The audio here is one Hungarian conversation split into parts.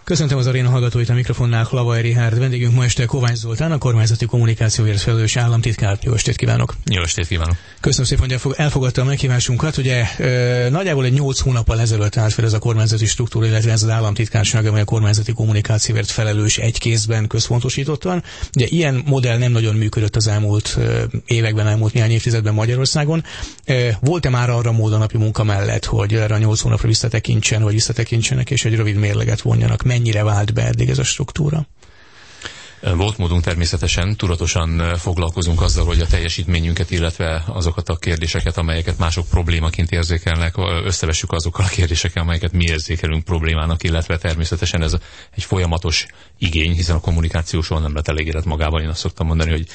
Köszöntöm az aréna hallgatóit, a mikrofonnál Lavai Richárd, vendégünk ma este Kovács Zoltán, a kormányzati kommunikációért felelős államtitkár. Jó estét kívánok! Jó estét kívánok! Köszönöm szépen, hogy elfogadta a meghívásunkat. Ugye nagyjából egy 8 hónappal ezelőtt állt fel ez a kormányzati struktúra, illetve ez az államtitkárság, amely a kormányzati kommunikációért felelős egy kézben központosítottan. Ugye ilyen modell nem nagyon működött az elmúlt években, elmúlt néhány évtizedben Magyarországon. Volt-e már arra mód a napi munka mellett, hogy erre a 8 hónapra visszatekintsenek és egy rövid mérleget vonjanak? Mennyire vált be eddig ez a struktúra? Volt módunk természetesen, tudatosan foglalkozunk azzal, hogy a teljesítményünket, illetve azokat a kérdéseket, amelyeket mások problémaként érzékelnek, összevessük azokkal a kérdésekkel, amelyeket mi érzékelünk problémának, illetve természetesen ez egy folyamatos igény, hiszen a kommunikáció soha nem lett elégedett magával. Én azt szoktam mondani, hogy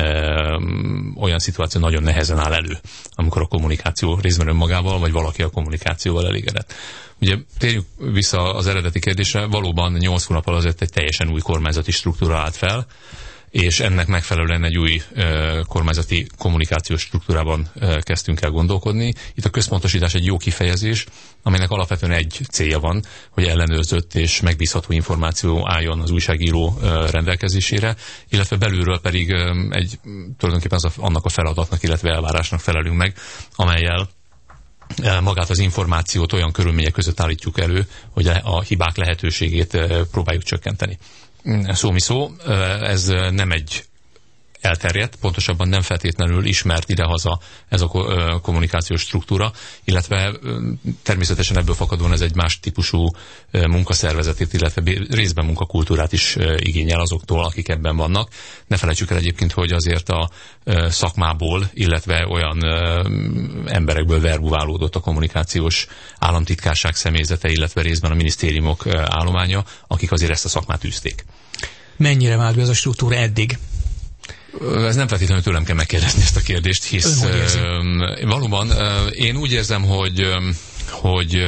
olyan szituáció nagyon nehezen áll elő, amikor a kommunikáció részben önmagával, vagy valaki a kommunikációval elégedett. Ugye térjünk vissza az eredeti kérdésre, valóban 8 hónappal azért egy teljesen új kormányzati struktúra állt fel, és ennek megfelelően egy új kormányzati kommunikációs struktúrában kezdtünk el gondolkodni. Itt a központosítás egy jó kifejezés, aminek alapvetően egy célja van, hogy ellenőrzött és megbízható információ álljon az újságíró rendelkezésére, illetve belülről pedig tulajdonképpen annak a feladatnak, illetve elvárásnak felelünk meg, amellyel magát az információt olyan körülmények között állítjuk elő, hogy a hibák lehetőségét próbáljuk csökkenteni. Szó, ez nem egy elterjedt, pontosabban nem feltétlenül ismert idehaza ez a kommunikációs struktúra, illetve természetesen ebből fakadóan ez egy más típusú munkaszervezetét, illetve részben munkakultúrát is igényel azoktól, akik ebben vannak. Ne felejtsük el egyébként, hogy azért a szakmából, illetve olyan emberekből verbuválódott a kommunikációs államtitkárság személyzete, illetve részben a minisztériumok állománya, akik azért ezt a szakmát űzték. Mennyire vált be ez a struktúra eddig? Ez nem feltétlenül tőlem kell megkérdezni ezt a kérdést, hisz valóban én úgy érzem, hogy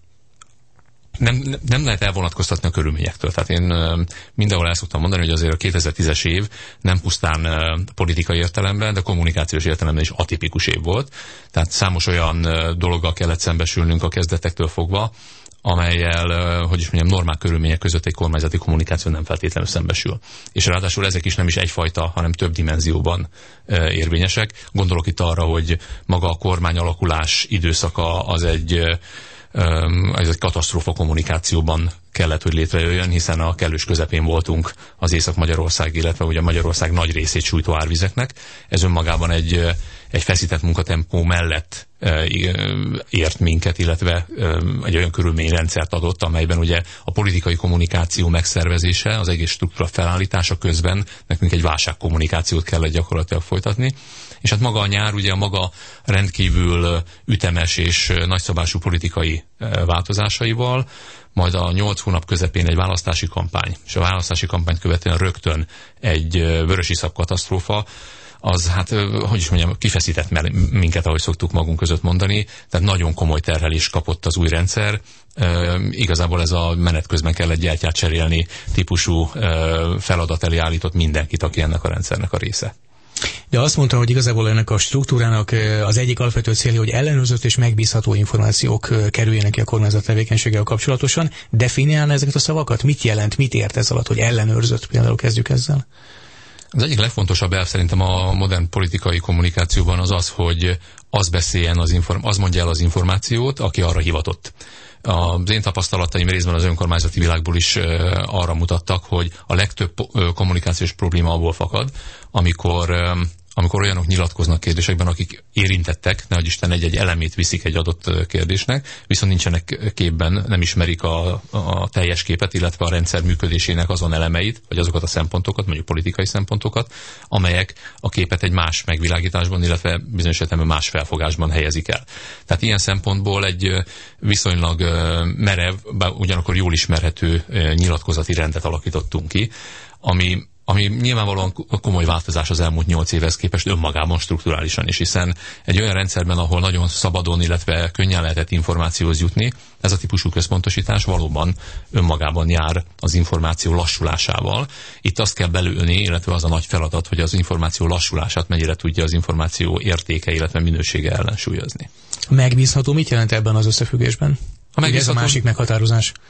nem lehet elvonatkoztatni a körülményektől. Tehát én mindenhol el szoktam mondani, hogy azért a 2010-es év nem pusztán politikai értelemben, de kommunikációs értelemben is atipikus év volt. Tehát számos olyan dologgal kellett szembesülnünk a kezdetektől fogva, amellyel, hogy is mondjam, normál körülmények között egy kormányzati kommunikáció nem feltétlenül szembesül. És ráadásul ezek is nem is egyfajta, hanem több dimenzióban érvényesek. Gondolok itt arra, hogy maga a kormány alakulás időszaka az egy katasztrófa kommunikációban kellett, hogy létrejöjjön, hiszen a kellős közepén voltunk az Észak-Magyarország, illetve ugye Magyarország nagy részét sújtó árvizeknek. Ez önmagában egy feszített munkatempó mellett ért minket, illetve egy olyan körülményrendszert adott, amelyben ugye a politikai kommunikáció megszervezése, az egész struktúra felállítása közben nekünk egy válságkommunikációt kellett gyakorlatilag folytatni. És hát maga a nyár, ugye a maga rendkívül ütemes és nagyszabású politikai változásaival, majd a 8 hónap közepén egy választási kampány, és a választási kampányt követően rögtön egy vörösiszap katasztrófa, az hát, hogy is mondjam, kifeszített minket, ahogy szoktuk magunk között mondani, tehát nagyon komoly terhelést kapott az új rendszer. Igazából ez a menet közben kellett gyertyát cserélni típusú feladat elé állított mindenkit, aki ennek a rendszernek a része. De azt mondta, hogy igazából ennek a struktúrának az egyik alapvető célja, hogy ellenőrzött és megbízható információk kerüljenek ki a kormányzat tevékenységgel kapcsolatosan. Definiálna ezeket a szavakat? Mit jelent, mit ért ez alatt, hogy ellenőrzött? Például kezdjük ezzel. Az egyik legfontosabb elv szerintem a modern politikai kommunikációban az, hogy az mondja el az információt, aki arra hivatott. Az én tapasztalataim részben az önkormányzati világból is arra mutattak, hogy a legtöbb kommunikációs probléma abból fakad, amikor olyanok nyilatkoznak kérdésekben, akik érintettek, nehogy Isten egy elemét viszik egy adott kérdésnek, viszont nincsenek képben, nem ismerik a teljes képet, illetve a rendszer működésének azon elemeit, vagy azokat a szempontokat, mondjuk politikai szempontokat, amelyek a képet egy más megvilágításban, illetve bizonyos értelemben más felfogásban helyezik el. Tehát ilyen szempontból egy viszonylag merev, ugyanakkor jól ismerhető nyilatkozati rendet alakítottunk ki, ami nyilvánvalóan komoly változás az elmúlt 8 évhez képest önmagában strukturálisan is, hiszen egy olyan rendszerben, ahol nagyon szabadon, illetve könnyen lehetett információhoz jutni, ez a típusú központosítás valóban önmagában jár az információ lassulásával. Itt azt kell belőni, illetve az a nagy feladat, hogy az információ lassulását mennyire tudja az információ értéke, illetve minősége ellensúlyozni. Megbízható mit jelent ebben az összefüggésben? Ez a másik meghatározás.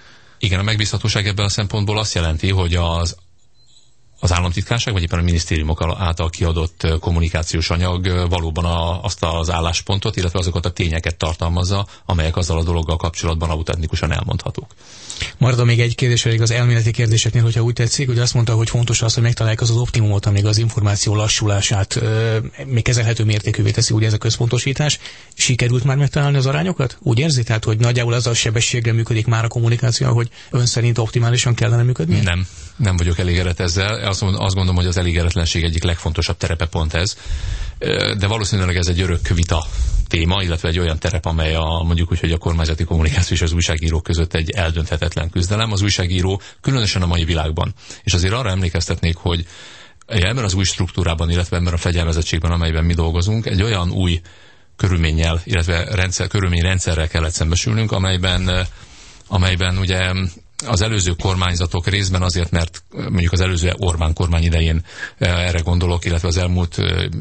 Igen, a megbízhatóság ebben a szempontból azt jelenti, hogy az államtitkárság, vagy éppen a minisztériumok által kiadott kommunikációs anyag valóban azt az álláspontot, illetve azokat a tényeket tartalmazza, amelyek azzal a dologgal kapcsolatban autentikusan elmondhatók. Maradom még egy kérdés, elég az elméleti kérdéseknél, hogyha úgy tetszik, hogy azt mondta, hogy fontos az, hogy megtalálják az optimumot, amíg az információ lassulását még kezelhető mértékűvé teszi, ugye ez a központosítás. Sikerült már megtalálni az arányokat? Úgy érzi, tehát, hogy nagyjából az a sebességre működik már a kommunikáció, hogy ön szerint optimálisan kellene működni? Nem vagyok elégedett ezzel. Azt gondolom, hogy az elégedetlenség egyik legfontosabb terepe pont ez. De valószínűleg ez egy örök vita téma, illetve egy olyan terep, amely mondjuk úgy, hogy a kormányzati kommunikáció és az újságírók között egy eldönthetetlen küzdelem. Az újságíró különösen a mai világban. És azért arra emlékeztetnék, hogy ebben az új struktúrában, illetve ebben a fegyelmezettségben, amelyben mi dolgozunk, egy olyan új körülménnyel, illetve körülményrendszerrel kellett szembesülnünk, amelyben ugye az előző kormányzatok részben azért, mert mondjuk az előző Orbán kormány idején erre gondolok, illetve az elmúlt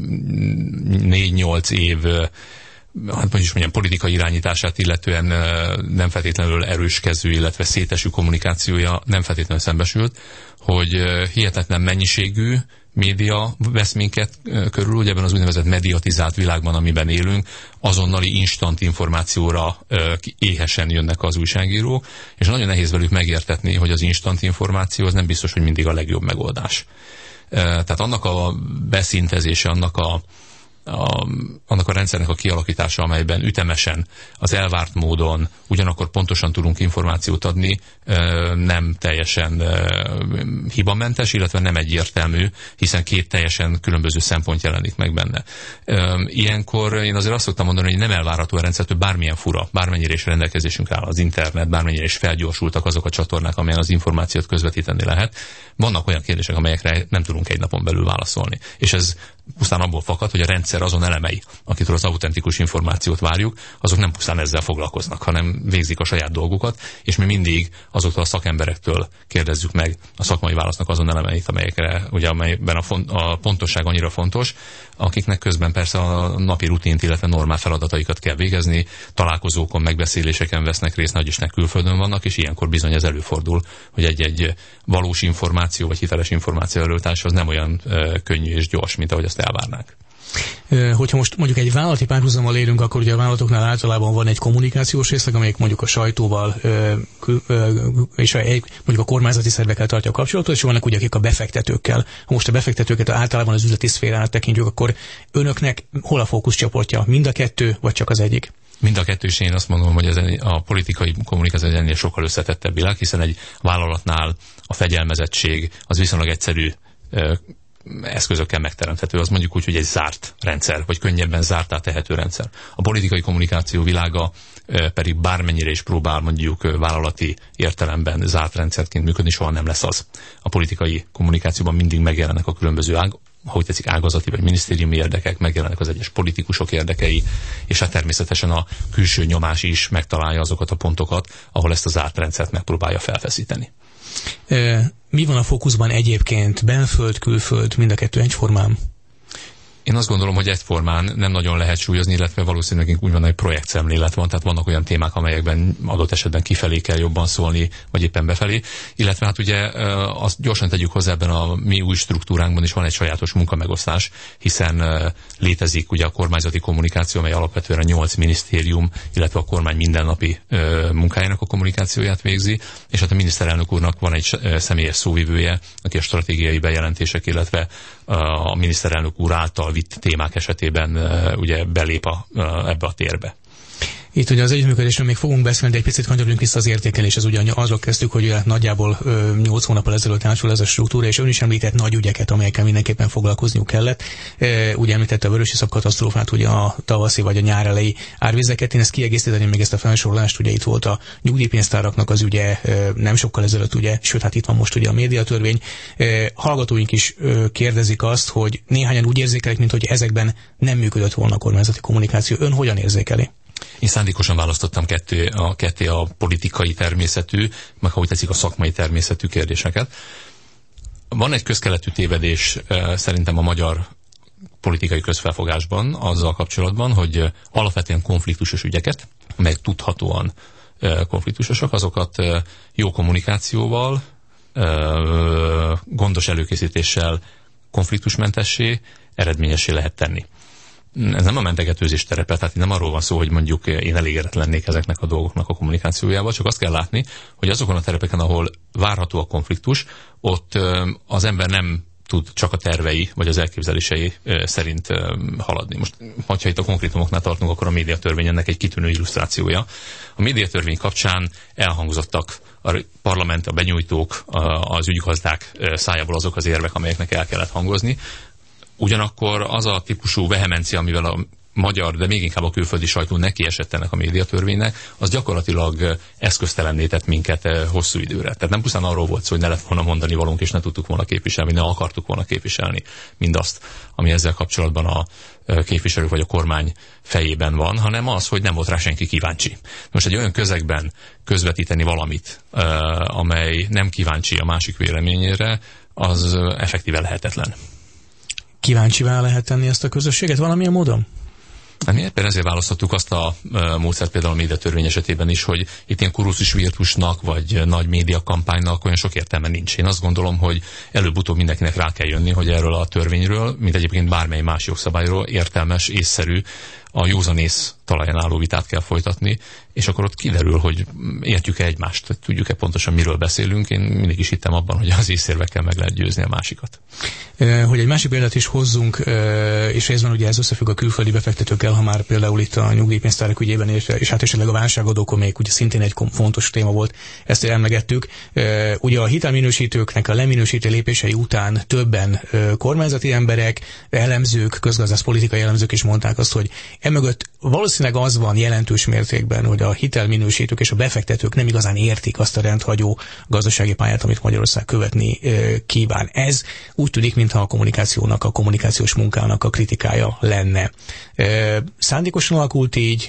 4-8 év politikai irányítását illetően nem feltétlenül erőskező, illetve széteső kommunikációja nem feltétlenül szembesült, hogy hihetetlen mennyiségű média vesz minket körül, ugye ebben az úgynevezett mediatizált világban, amiben élünk, azonnali instant információra éhesen jönnek az újságírók, és nagyon nehéz velük megértetni, hogy az instant információ az nem biztos, hogy mindig a legjobb megoldás. Tehát annak a beszintezése, annak a rendszernek a kialakítása, amelyben ütemesen, az elvárt módon, ugyanakkor pontosan tudunk információt adni, nem teljesen hibamentes, illetve nem egyértelmű, hiszen két teljesen különböző szempont jelenik meg benne. Ilyenkor én azért azt szoktam mondani, hogy nem elvárható a rendszertől bármilyen fura, bármennyire is rendelkezésünkre áll az internet, bármennyire is felgyorsultak azok a csatornák, amelyen az információt közvetíteni lehet. Vannak olyan kérdések, amelyekre nem tudunk egy napon belül válaszolni. És ez pusztán abból fakad, hogy a rendszer azon elemei, akitől az autentikus információt várjuk, azok nem pusztán ezzel foglalkoznak, hanem végzik a saját dolgukat, és mi mindig azoktól a szakemberektől kérdezzük meg a szakmai válasznak azon elemeit, amelyben a pontosság annyira fontos, akiknek közben persze a napi rutint, illetve normál feladataikat kell végezni, találkozókon, megbeszéléseken vesznek részt, nagy Isten külföldön vannak, és ilyenkor bizony ez előfordul, hogy egy valós információ, vagy hiteles információ előtása az nem olyan könnyű és gyors, mint ahogy azt elvárnák. Hogyha most mondjuk egy vállalati párhuzammal élünk, akkor ugye a vállalatoknál általában van egy kommunikációs részleg, amelyik mondjuk a sajtóval és mondjuk a kormányzati szervekkel tartja a kapcsolatot, és vannak ugye akik a befektetőkkel. Ha most a befektetőket általában az üzleti szférának tekintjük, akkor önöknek hol a fókuszcsoportja? Mind a kettő, vagy csak az egyik? Mind a kettő, és én azt mondom, hogy a politikai kommunikáció ennél sokkal összetettebb világ, hiszen egy vállalatnál a fegyelmezettség az viszonylag egyszerű eszközökkel megteremthető, az mondjuk úgy, hogy egy zárt rendszer, vagy könnyebben zártá tehető rendszer. A politikai kommunikáció világa pedig bármennyire is próbál mondjuk vállalati értelemben zárt rendszerként működni, soha nem lesz az. A politikai kommunikációban mindig megjelennek a különböző ahogy tetszik, ágazati vagy minisztériumi érdekek, megjelennek az egyes politikusok érdekei, és hát természetesen a külső nyomás is megtalálja azokat a pontokat, ahol ezt a zárt rendszert megpróbálja felfeszíteni. Mi van a fókuszban egyébként? Belföld, külföld, mind a kettő egyformán? Én azt gondolom, hogy egyformán nem nagyon lehet súlyozni, illetve valószínűleg úgy van, hogy projektszemlélet van, tehát vannak olyan témák, amelyekben adott esetben kifelé kell jobban szólni, vagy éppen befelé. Illetve hát ugye azt gyorsan tegyük hozzá, ebben a mi új struktúránkban is van egy sajátos munkamegosztás, hiszen létezik ugye a kormányzati kommunikáció, amely alapvetően a 8 minisztérium, illetve a kormány mindennapi munkájának a kommunikációját végzi, és hát a miniszterelnök úrnak van egy személyes szóvivője, aki a stratégiai bejelentések, illetve a miniszterelnök úr által vitt témák esetében ugye belép ebbe a térbe. Itt ugye az együttműködésről még fogunk beszélni, de egy picit kanyarodjunk vissza az értékeléshez. Ugye azok kezdtük, hogy nagyjából 8 hónappal ezelőtt átsul ez a struktúra, és ön is említett nagy ügyeket, amelyekkel mindenképpen foglalkozniuk kellett. Ugye említette a vörösiszap katasztrófát, ugye a tavaszi vagy a nyár elejé árvizeket. Én ezt kiegészíteném még ezt a felsorolást, ugye itt volt a nyugdíjpénztáraknak az ügye nem sokkal ezelőtt, ugye, sőt, hát itt van most ugye a médiatörvény. Hallgatóink is kérdezik azt, hogy néhányan úgy érzékelik, mint hogy ezekben nem működött volna a kormányzati kommunikáció. Ön hogyan érzékeli? Én szándékosan választottam ketté a politikai természetű, meg ahogy tetszik a szakmai természetű kérdéseket. Van egy közkeletű tévedés szerintem a magyar politikai közfelfogásban azzal kapcsolatban, hogy alapvetően konfliktusos ügyeket, amelyek tudhatóan konfliktusosak, azokat jó kommunikációval, gondos előkészítéssel konfliktusmentessé, eredményessé lehet tenni. Ez nem a mentegetőzés terepe, tehát nem arról van szó, hogy mondjuk én elégedett lennék ezeknek a dolgoknak a kommunikációjával, csak azt kell látni, hogy azokon a terepeken, ahol várható a konfliktus, ott az ember nem tud csak a tervei, vagy az elképzelései szerint haladni. Most, ha itt a konkrétumoknál tartunk, akkor a médiatörvény ennek egy kitűnő illusztrációja. A médiatörvény kapcsán elhangzottak a parlament, a benyújtók, az ügygazdák szájából azok az érvek, amelyeknek el kellett hangozni. Ugyanakkor az a típusú vehemencia, amivel a magyar, de még inkább a külföldi sajtó nekiesett ennek a médiatörvénynek, az gyakorlatilag eszköztelenné tett minket hosszú időre. Tehát nem pusztán arról volt szó, hogy ne lett volna mondani valónk, és ne tudtuk volna képviselni, ne akartuk volna képviselni mindazt, ami ezzel kapcsolatban a képviselők vagy a kormány fejében van, hanem az, hogy nem volt rá senki kíváncsi. Most egy olyan közegben közvetíteni valamit, amely nem kíváncsi a másik véleményére, az effektíve lehetetlen. Kíváncsivá lehet tenni ezt a közösséget valamilyen módon? Mi éppen ezért választottuk azt a módszert például a médiatörvény esetében is, hogy itt ilyen kurzus virtusnak, vagy nagy médiakampánynak olyan sok értelme nincs. Én azt gondolom, hogy előbb-utóbb mindenkinek rá kell jönni, hogy erről a törvényről, mint egyébként bármely más jogszabályról értelmes, észszerű, a józanész talaján álló vitát kell folytatni, és akkor ott kiderül, hogy értjük-e egymást, hogy tudjuk-e pontosan miről beszélünk. Én mindig is hittem abban, hogy az észérvekkel meg lehet győzni a másikat. Hogy egy másik példát is hozzunk, és részben ugye ez összefügg a külföldi befektetőkkel, ha már például itt a nyugdíjpénztárak ügyében, és hát esetleg a válságadókon még ugye szintén egy fontos téma volt, ezt emlegettük. Ugye a hitelminősítőknek a leminősítő lépései után többen kormányzati emberek, elemzők, közgazdászpolitikai elemzők is mondták azt, hogy emögött valószínűleg az van jelentős mértékben, hogy a hitelminősítők és a befektetők nem igazán értik azt a rendhagyó gazdasági pályát, amit Magyarország követni kíván. Ez úgy tűnik, mintha a kommunikációnak, a kommunikációs munkának a kritikája lenne. Szándékosan alakult így,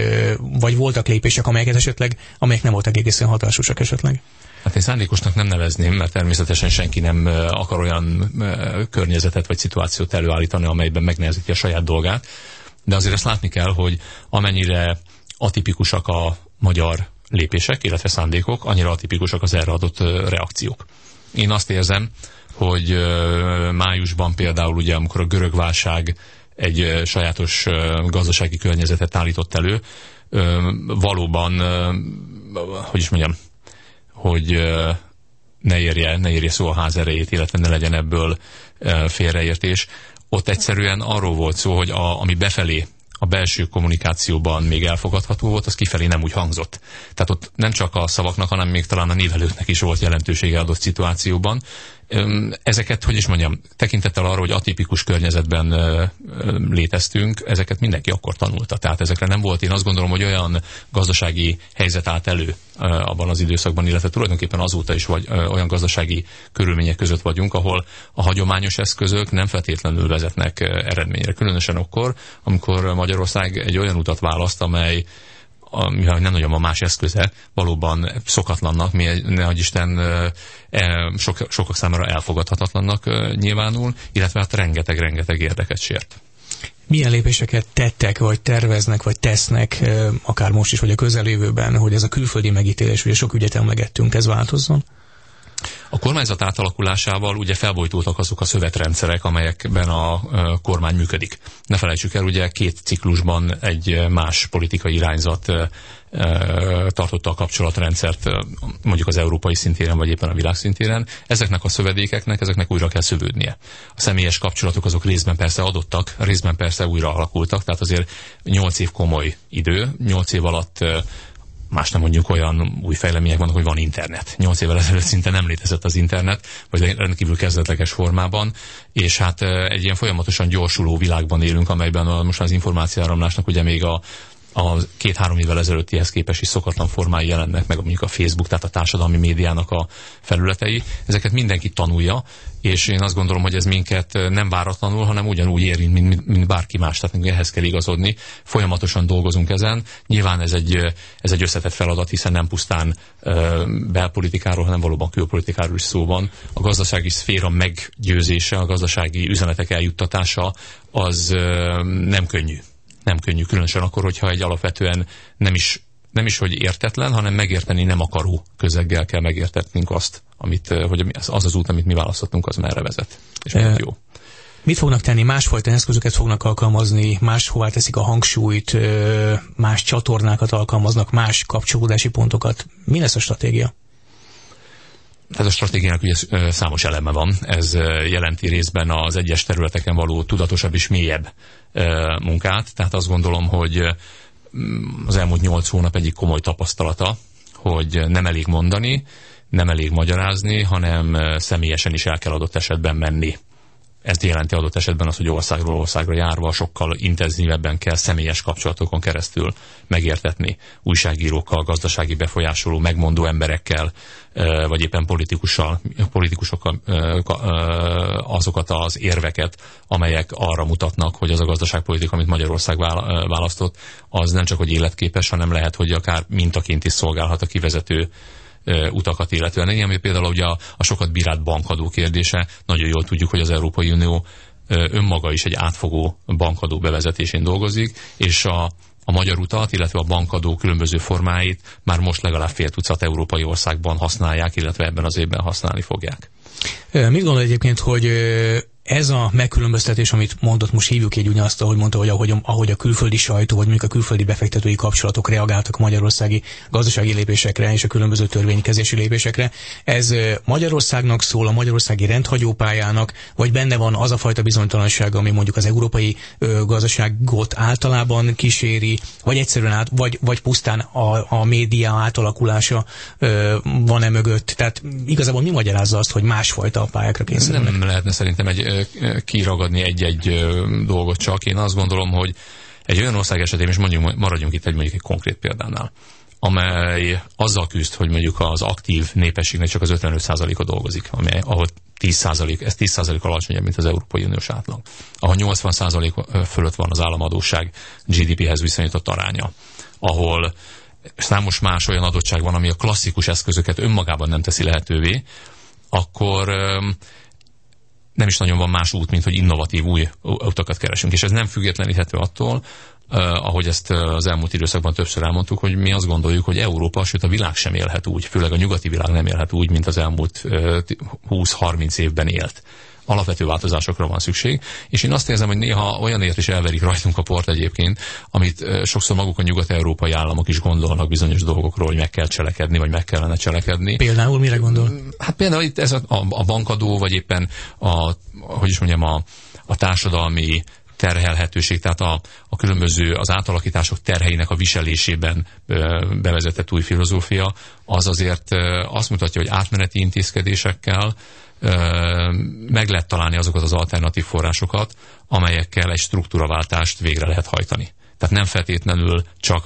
vagy voltak lépések, amelyek nem voltak egészen hatásosak esetleg? Hát én szándékosnak nem nevezném, mert természetesen senki nem akar olyan környezetet vagy szituációt előállítani, amelyben megnehezíti a saját dolgát. De azért azt látni kell, hogy amennyire atipikusak a magyar lépések, illetve szándékok, annyira atipikusak az erre adott reakciók. Én azt érzem, hogy májusban például ugye, amikor a görög válság egy sajátos gazdasági környezetet állított elő, valóban, hogy is mondjam, hogy ne érje szó a ház erejét, illetve ne legyen ebből félreértés. Ott egyszerűen arról volt szó, hogy ami befelé a belső kommunikációban még elfogadható volt, az kifelé nem úgy hangzott. Tehát ott nem csak a szavaknak, hanem még talán a névelőknek is volt jelentősége adott szituációban. Ezeket, hogy is mondjam, tekintettel arra, hogy atipikus környezetben léteztünk, ezeket mindenki akkor tanulta. Tehát ezekre nem volt, én azt gondolom, hogy olyan gazdasági helyzet állt elő abban az időszakban, illetve tulajdonképpen azóta is olyan gazdasági körülmények között vagyunk, ahol a hagyományos eszközök nem feltétlenül vezetnek eredményre. Különösen akkor, amikor Magyarország egy olyan utat választ, amely mivel nem nagyon van más eszköze, valóban szokatlannak, nehogy Isten sokak számára elfogadhatatlannak nyilvánul, illetve hát rengeteg érdeket sért. Milyen lépéseket tettek, vagy terveznek, vagy tesznek, akár most is, vagy a közeljövőben, hogy ez a külföldi megítélés, ugye sok ügyet emlegettünk, ez változzon? A kormányzat átalakulásával ugye felbojtultak azok a szövetrendszerek, amelyekben a kormány működik. Ne felejtsük el, ugye 2 ciklusban egy más politikai irányzat tartotta a kapcsolatrendszert, mondjuk az európai szintéren, vagy éppen a világ szintéren. Ezeknek a szövedékeknek újra kell szövődnie. A személyes kapcsolatok azok részben persze adottak, részben persze újra alakultak, tehát azért 8 év komoly idő, 8 év alatt más nem mondjuk, olyan új fejlemények vannak, hogy van internet. 8 évvel ezelőtt szinte nem létezett az internet, vagy rendkívül kezdetleges formában, és hát egy ilyen folyamatosan gyorsuló világban élünk, amelyben most az információáramlásnak ugye még a 2-3 évvel ezelőttihez képest is szokatlan formái jelennek meg, mondjuk a Facebook, tehát a társadalmi médiának a felületei. Ezeket mindenki tanulja, és én azt gondolom, hogy ez minket nem váratlanul, hanem ugyanúgy érint, mint bárki más, tehát ehhez kell igazodni. Folyamatosan dolgozunk ezen. Nyilván ez egy összetett feladat, hiszen nem pusztán belpolitikáról, hanem valóban külpolitikáról is szó van. A gazdasági szféra meggyőzése, a gazdasági üzenetek eljuttatása az nem könnyű. Nem könnyű, különösen akkor, hogyha egy alapvetően nem is nem is, hogy értetlen, hanem megérteni nem akaró közeggel kell megértetnünk azt, hogy az út, amit mi választottunk, az merre vezet. És jó. Mit fognak tenni? Másfajta eszközöket fognak alkalmazni, máshová teszik a hangsúlyt, más csatornákat alkalmaznak, más kapcsolódási pontokat. Mi lesz a stratégia? Ez a stratégiának ugye számos eleme van. Ez jelenti részben az egyes területeken való tudatosabb és mélyebb munkát. Tehát azt gondolom, hogy az elmúlt 8 hónap egyik komoly tapasztalata, hogy nem elég mondani, nem elég magyarázni, hanem személyesen is el kell adott esetben menni. Ez jelenti adott esetben az, hogy országról országra járva sokkal intenzívebben kell személyes kapcsolatokon keresztül megértetni újságírókkal, gazdasági befolyásoló, megmondó emberekkel, vagy éppen politikusokkal azokat az érveket, amelyek arra mutatnak, hogy az a gazdaságpolitika, amit Magyarország választott, az nem csak hogy életképes, hanem lehet, hogy akár mintaként is szolgálhat a kivezető utakat illetően. Ami például ugye a sokat bírált bankadó kérdése. Nagyon jól tudjuk, hogy az Európai Unió önmaga is egy átfogó bankadó bevezetésén dolgozik, és a magyar utat, illetve a bankadó különböző formáit már most legalább fél tucat európai országban használják, illetve ebben az évben használni fogják. Mit gondol egyébként, hogy ez a megkülönböztetés, amit mondott, most hívjuk így ugyanazt, ahogy mondta, hogy ahogy a külföldi sajtó, vagy mondjuk a külföldi befektetői kapcsolatok reagáltak a magyarországi gazdasági lépésekre és a különböző törvénykezési lépésekre, ez Magyarországnak szól, a magyarországi rendhagyópályának, vagy benne van az a fajta bizonytalanság, ami mondjuk az európai gazdaságot általában kíséri, vagy egyszerűen vagy pusztán a média átalakulása van-e mögött? Tehát igazából mi magyarázza azt, hogy másfajta pályákra kényszerülnek? Nem lehetne szerintem kiragadni egy dolgot csak. Én azt gondolom, hogy egy olyan ország esetében, és maradjunk itt mondjuk egy konkrét példánál, amely azzal küzd, hogy mondjuk az aktív népességnek csak az 55%-a dolgozik, ahol 10%, ez 10% alacsonyabb, mint az Európai Uniós átlag. Ahol 80% fölött van az államadósság GDP-hez viszonyított aránya. Ahol számos más olyan adottság van, ami a klasszikus eszközöket önmagában nem teszi lehetővé, akkor nem is nagyon van más út, mint hogy innovatív új utakat keresünk. És ez nem függetleníthető attól, ahogy ezt az elmúlt időszakban többször elmondtuk, hogy mi azt gondoljuk, hogy Európa, sőt a világ sem élhet úgy, főleg a nyugati világ nem élhet úgy, mint az elmúlt 20-30 évben élt. Alapvető változásokra van szükség, és én azt érzem, hogy néha olyanért is elverik rajtunk a port egyébként, amit sokszor maguk a nyugat-európai államok is gondolnak bizonyos dolgokról, hogy meg kell cselekedni, vagy meg kellene cselekedni. Például mire gondol? Hát például itt ez a bankadó, vagy éppen a társadalmi terhelhetőség, tehát a különböző az átalakítások terheinek a viselésében bevezetett új filozófia, az azért azt mutatja, hogy átmeneti intézkedésekkel meg lehet találni azokat az alternatív forrásokat, amelyekkel egy struktúraváltást végre lehet hajtani. Tehát nem feltétlenül csak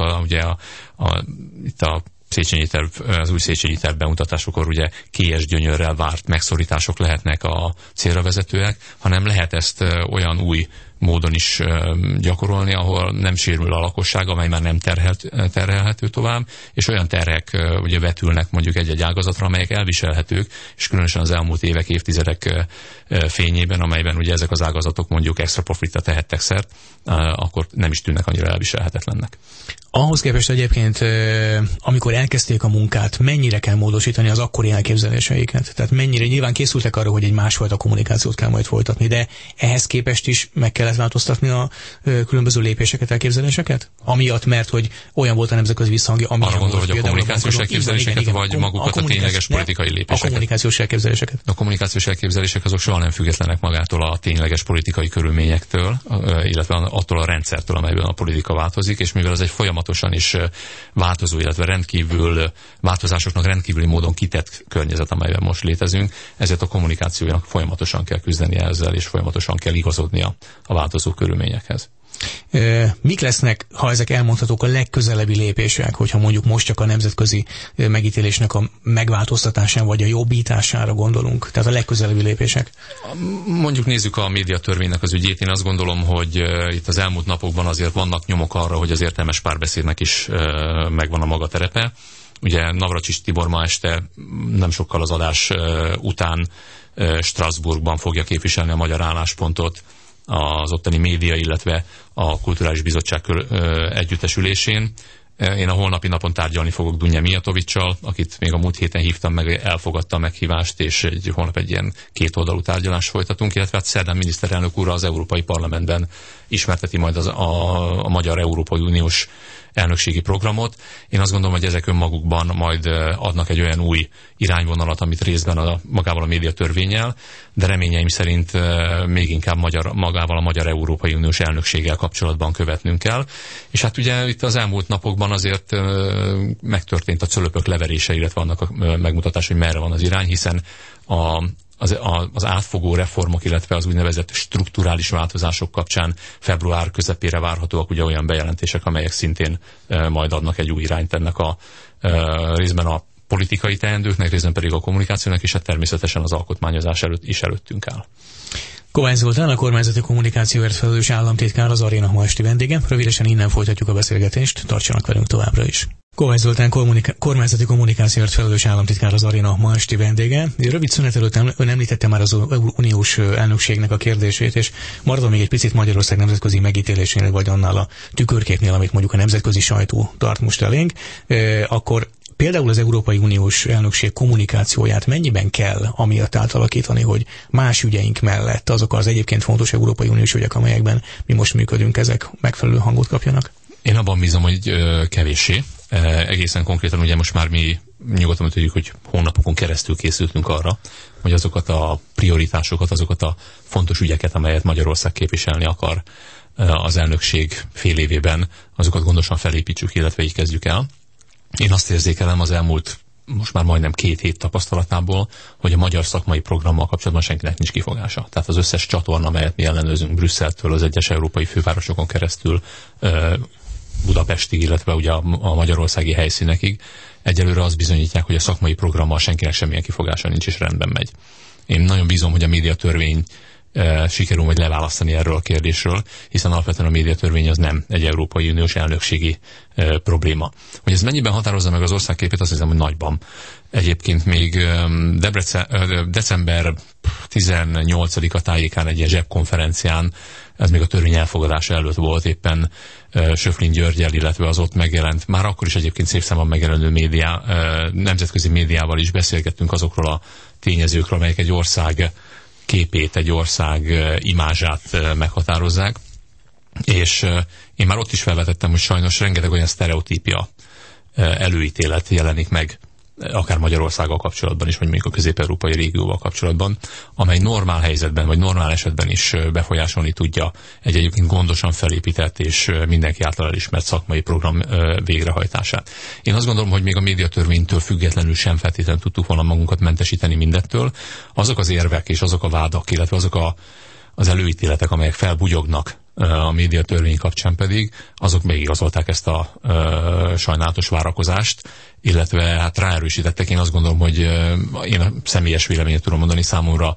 itt a Széchenyi terv, az új Széchenyi terv bemutatásokor ugye kélyes gyönyörrel várt megszorítások lehetnek a célra vezetőek, hanem lehet ezt olyan új módon is gyakorolni, ahol nem sérül a lakosság, amely már nem terhelhető tovább, és olyan terhek ugye vetülnek mondjuk egy-egy ágazatra, amelyek elviselhetők, és különösen az elmúlt évek, évtizedek fényében, amelyben ugye ezek az ágazatok mondjuk extra profitra tehettek szert, akkor nem is tűnnek annyira elviselhetetlennek. Ahhoz képest egyébként, amikor elkezdték a munkát, mennyire kell módosítani az akkori elképzeléseiket? Tehát mennyire nyilván készültek arra, hogy egy másfajta kommunikációt kell majd folytatni, de ehhez képest is meg kellett változtatni a különböző lépéseket, elképzeléseket? Amiatt, mert hogy olyan volt a nemzetközi visszhangja, ami arra gondol, hogy a kommunikációs elképzeléseket, vagy magukat a tényleges politikai lépéseket? A kommunikációs elképzeléseket. A kommunikációs elképzelések azok soha nem függetlenek magától a tényleges politikai körülményektől, illetve attól a rendszertől, amelyben a politika változik, és mivel ez egy folyamatosan is változó, illetve változásoknak rendkívüli módon kitett környezet, amelyben most létezünk, ezért a kommunikációnak folyamatosan kell küzdenie ezzel, és folyamatosan kell igazodnia a változó körülményekhez. Mik lesznek, ha ezek elmondhatók, a legközelebbi lépések, hogyha mondjuk most csak a nemzetközi megítélésnek a megváltoztatásán vagy a jobbítására gondolunk? Tehát a legközelebbi lépések? Mondjuk nézzük a médiatörvénynek az ügyét. Én azt gondolom, hogy itt az elmúlt napokban azért vannak nyomok arra, hogy az értelmes párbeszédnek is megvan a maga terepe. Ugye Navracsics Tibor ma este nem sokkal az adás után Strasbourgban fogja képviselni a magyar álláspontot az ottani média, illetve a Kulturális Bizottság együttesülésén. Én a holnapi napon tárgyalni fogok Dunja Mijatovics-sal, akit még a múlt héten hívtam meg, elfogadta a meghívást, és holnap egy ilyen kétoldalú tárgyalást folytatunk, illetve hát szerdán miniszterelnök úr az Európai Parlamentben ismerteti majd a Magyar Európai Uniós elnökségi programot. Én azt gondolom, hogy ezek önmagukban majd adnak egy olyan új irányvonalat, amit részben magával a médiatörvénnyel, de reményeim szerint még inkább magával a Magyar Európai Uniós elnökséggel kapcsolatban követnünk kell. És hát ugye itt az elmúlt napokban azért megtörtént a cölöpök leverése, illetve annak a megmutatás, hogy merre van az irány, hiszen az átfogó reformok, illetve az úgynevezett strukturális változások kapcsán február közepére várhatóak ugye olyan bejelentések, amelyek szintén majd adnak egy új irányt ennek a részben a politikai teendőknek, részben pedig a kommunikációnak, és hát természetesen az alkotmányozás előttünk áll. Kovács Zoltán, a kormányzati kommunikációért felelős államtitkár, az Aréna ma esti vendége. Rövidesen innen folytatjuk a beszélgetést, tartsanak velünk továbbra is. Kovács Zoltán, kormányzati kommunikációért felelős államtitkár, az Aréna ma esti vendége. Rövid szünet előtt ön említette már az uniós elnökségnek a kérdését, és maradva még egy picit Magyarország nemzetközi megítélésénél, vagy annál a tükörképnél, amit mondjuk a nemzetközi sajtó tart most elénk, akkor például az Európai Uniós elnökség kommunikációját mennyiben kell amiatt átalakítani, hogy más ügyeink mellett azok az egyébként fontos Európai Uniós ügyek, amelyekben mi most működünk, ezek megfelelő hangot kapjanak? Én abban bízom, hogy kevéssé. Egészen konkrétan ugye most már mi nyugodtan tudjuk, hogy hónapokon keresztül készültünk arra, hogy azokat a prioritásokat, azokat a fontos ügyeket, amelyet Magyarország képviselni akar az elnökség fél évében, azokat gondosan felépítsük, illetve így kezdjük el. Én azt érzékelem az elmúlt most már majdnem 2 hét tapasztalatából, hogy a magyar szakmai programmal kapcsolatban senkinek nincs kifogása. Tehát az összes csatorna, amelyet mi ellenőrzünk Brüsszeltől, az egyes európai fővárosokon keresztül Budapestig, illetve ugye a magyarországi helyszínekig, egyelőre azt bizonyítják, hogy a szakmai programmal senkinek semmilyen kifogása nincs, és rendben megy. Én nagyon bízom, hogy a médiatörvény sikerül majd leválasztani erről a kérdésről, hiszen alapvetően a médiatörvény az nem egy Európai Uniós elnökségi probléma. Hogy ez mennyiben határozza meg az országképét, azt hiszem, hogy nagyban. Egyébként még december 18-a tájékán egy ilyen zsebkonferencián, ez még a törvény elfogadása előtt volt, éppen Schöpflin Györggyel, illetve az ott megjelent, már akkor is egyébként szép számban megjelenő nemzetközi médiával is beszélgettünk azokról a tényezőkről, amelyek egy ország képét, egy ország imázsát meghatározzák. És én már ott is felvetettem, hogy sajnos rengeteg olyan sztereotípia előítélet jelenik meg, akár Magyarországgal kapcsolatban is, vagy mondjuk a közép-európai régióval kapcsolatban, amely normál helyzetben, vagy normál esetben is befolyásolni tudja egy egyébként gondosan felépített és mindenki által elismert szakmai program végrehajtását. Én azt gondolom, hogy még a médiatörvénytől függetlenül sem feltétlenül tudtuk volna magunkat mentesíteni mindettől. Azok az érvek és azok a vádak, illetve azok az előítéletek, amelyek felbugyognak a médiatörvény kapcsán pedig, azok megigazolták ezt a sajnálatos várakozást, illetve hát ráerősítettek. Én azt gondolom, hogy én a személyes véleményet tudom mondani, számomra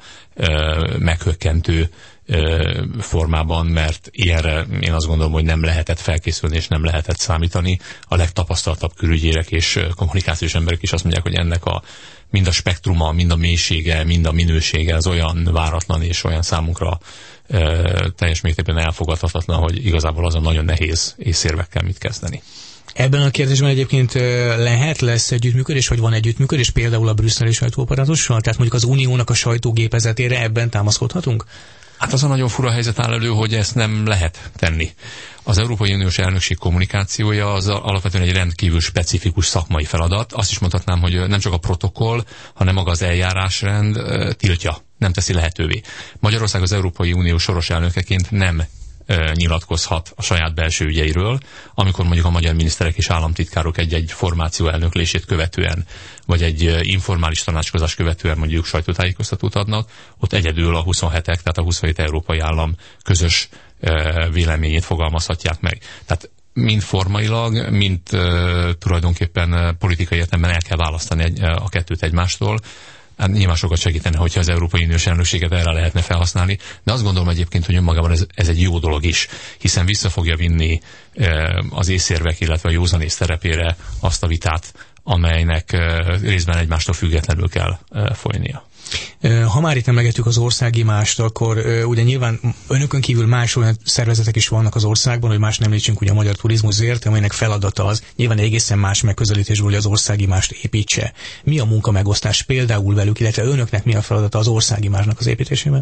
meghökkentő formában, mert ilyenre én azt gondolom, hogy nem lehetett felkészülni és nem lehetett számítani. A legtapasztaltabb külügyérek és kommunikációs emberek is azt mondják, hogy ennek mind a spektruma, mind a mélysége, mind a minősége az olyan váratlan és olyan számunkra teljes mértékben elfogadhatatlan, hogy igazából azon nagyon nehéz észérvekkel mit kezdeni. Ebben a kérdésben egyébként lesz együttműködés, vagy van együttműködés például a brüsszeli sajtóaparátussal? Tehát mondjuk az Uniónak a sajtógépezetére ebben támaszkodhatunk? Hát az a nagyon fura helyzet áll elő, hogy ezt nem lehet tenni. Az Európai Uniós elnökség kommunikációja az alapvetően egy rendkívül specifikus szakmai feladat. Azt is mondhatnám, hogy nem csak a protokoll, hanem maga az eljárásrend tiltja, nem teszi lehetővé. Magyarország az Európai Unió soros elnökeként nem nyilatkozhat a saját belső ügyeiről, amikor mondjuk a magyar miniszterek és államtitkárok egy formáció elnöklését követően, vagy egy informális tanácskozás követően mondjuk sajtótájékoztatót adnak, ott egyedül a 27-ek, tehát a 27 európai állam közös véleményét fogalmazhatják meg. Tehát mind formailag, mind tulajdonképpen politikai értelemben el kell választani a kettőt egymástól. Hát nyilván sokat segítene, hogyha az Európai Uniós elnökséget erre lehetne felhasználni, de azt gondolom egyébként, hogy önmagában ez egy jó dolog is, hiszen vissza fogja vinni az észérvek, illetve a józanész terepére azt a vitát, amelynek részben egymástól függetlenül kell folynia. Ha már itt emlegetjük az országimást, akkor ugye nyilván önökön kívül más olyan szervezetek is vannak az országban, hogy más nem említsünk, ugye a Magyar Turizmus ZRT, amelynek feladata az nyilván egészen más megközelítésből, hogy az országimást építse. Mi a munkamegosztás például velük, illetve önöknek mi a feladata az országimázsnak az építésében?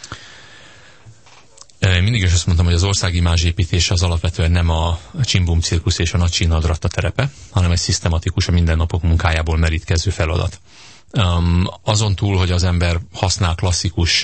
Mindig is azt mondtam, hogy az országimázs építése az alapvetően nem a csimbum cirkusz és a nagy csinadratta terepe, hanem egy szisztematikus, a mindennapok munkájából merítkező feladat. Azon túl, hogy az ember használ klasszikus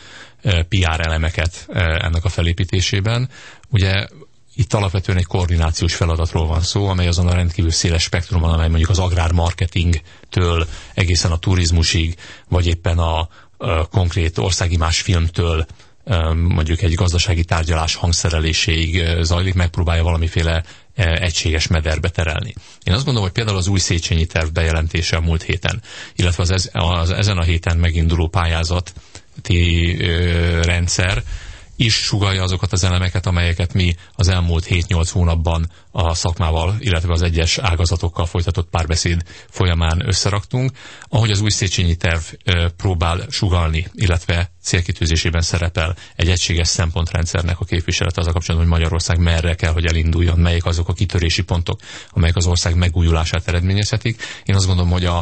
PR elemeket ennek a felépítésében, ugye itt alapvetően egy koordinációs feladatról van szó, amely azon a rendkívül széles spektrumon, amely mondjuk az agrármarketingtől egészen a turizmusig, vagy éppen a konkrét országimázs filmtől mondjuk egy gazdasági tárgyalás hangszereléséig zajlik, megpróbálja valamiféle egységes mederbe terelni. Én azt gondolom, hogy például az új Széchenyi terv bejelentése a múlt héten, illetve az ezen a héten meginduló pályázati rendszer is sugallja azokat az elemeket, amelyeket mi az elmúlt 7-8 hónapban a szakmával, illetve az egyes ágazatokkal folytatott párbeszéd folyamán összeraktunk. Ahogy az új Széchenyi terv próbál sugalni, illetve célkitűzésében szerepel egy egységes szempontrendszernek a képviselete az a kapcsolatban, hogy Magyarország merre kell, hogy elinduljon, melyek azok a kitörési pontok, amelyek az ország megújulását eredményezhetik. Én azt gondolom, hogy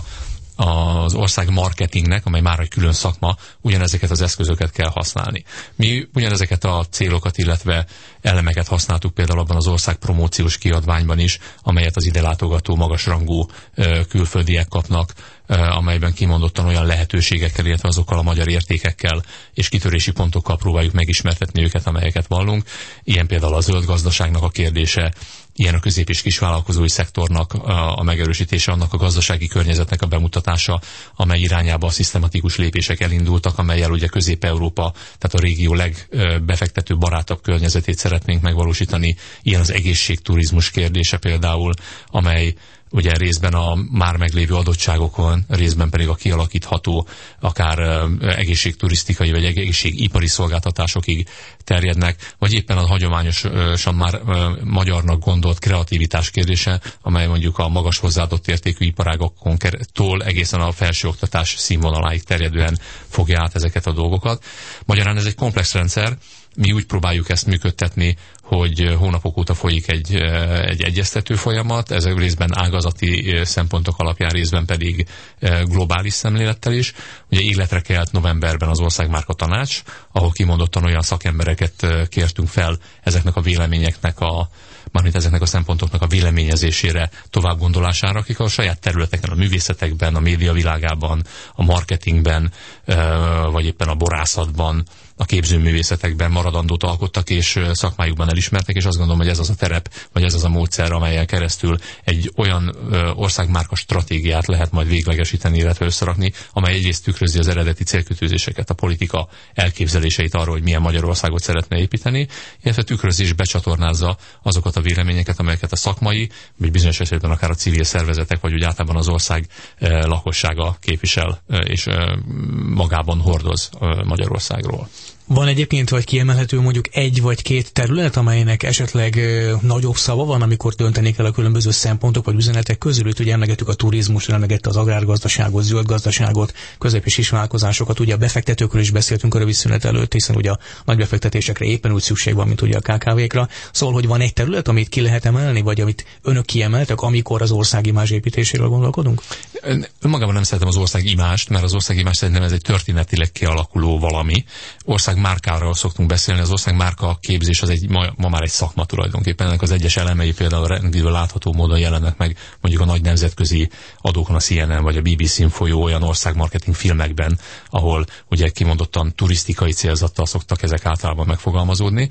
az ország marketingnek, amely már egy külön szakma, ugyanezeket az eszközöket kell használni. Mi ugyanezeket a célokat, illetve elemeket használtuk például abban az ország promóciós kiadványban is, amelyet az ide látogató magasrangú külföldiek kapnak, amelyben kimondottan olyan lehetőségekkel, illetve azokkal a magyar értékekkel és kitörési pontokkal próbáljuk megismertetni őket, amelyeket vallunk. Ilyen például a zöld gazdaságnak a kérdése, ilyen a közép- és kisvállalkozói szektornak a megerősítése, annak a gazdasági környezetnek a bemutatása, amely irányába a szisztematikus lépések elindultak, amellyel ugye Közép-Európa, tehát a régió legbefektető barátabb környezetét szeretnénk megvalósítani. Ilyen az egészségturizmus kérdése például, amely ugye részben a már meglévő adottságokon, részben pedig a kialakítható akár egészségturisztikai vagy egészségipari szolgáltatásokig terjednek, vagy éppen a hagyományosan már magyarnak gondolt kreativitás kérdése, amely mondjuk a magas hozzáadott értékű iparágokon tól egészen a felsőoktatás színvonaláig terjedően fogja át ezeket a dolgokat. Magyarán ez egy komplex rendszer. Mi úgy próbáljuk ezt működtetni, hogy hónapok óta folyik egy egyeztető folyamat, ez részben ágazati szempontok alapján, részben pedig globális szemlélettel is. Ugye életre kelt novemberben az Országmárka Tanács, ahol kimondottan olyan szakembereket kértünk fel ezeknek a véleményeknek mármint ezeknek a szempontoknak a véleményezésére, továbbgondolására, akik a saját területeken, a művészetekben, a médiavilágában, a marketingben, vagy éppen a borászatban, a képzőművészetekben maradandót alkottak, és szakmájukban elismertek, és azt gondolom, hogy ez az a terep, vagy ez az a módszer, amelyen keresztül egy olyan országmárka stratégiát lehet majd véglegesíteni, illetve összerakni, amely egyrészt tükrözi az eredeti célkitűzéseket, a politika elképzeléseit arról, hogy milyen Magyarországot szeretne építeni, illetve tükrözi és becsatornázza azokat a véleményeket, amelyeket a szakmai, vagy bizonyos esetben akár a civil szervezetek, vagy úgy általában az ország lakossága képvisel, és magában hordoz Magyarországról. Van egyébként, vagy kiemelhető mondjuk egy vagy két terület, amelynek esetleg nagyobb szava van, amikor dönteni kell a különböző szempontok vagy üzenetek közül? Itt ugye emlegettük a turizmust, emlegette az agrárgazdaságot, zöld gazdaságot, közép- és kisvállalkozásokat, ugye a befektetőkről is beszéltünk a rövid szünet előtt, hiszen ugye a nagy befektetésekre éppen úgy szükség van, mint ugye a KKV-kra. Szóval, hogy van egy terület, amit ki lehet emelni, vagy amit önök kiemeltek, amikor az országimázs építéséről gondolkodunk? Magában nem szeretem az országimást, mert az országimás szerintem ez egy történetileg kialakuló valami. Országmárkáról szoktunk beszélni, az országmárka képzés az ma már egy szakma tulajdonképpen. Ennek az egyes elemei például rendkívül látható módon jelennek meg mondjuk a nagy nemzetközi adókon, a CNN vagy a BBC-n folyó olyan országmarketing filmekben, ahol ugye kimondottan turisztikai célzattal szoktak ezek általában megfogalmazódni.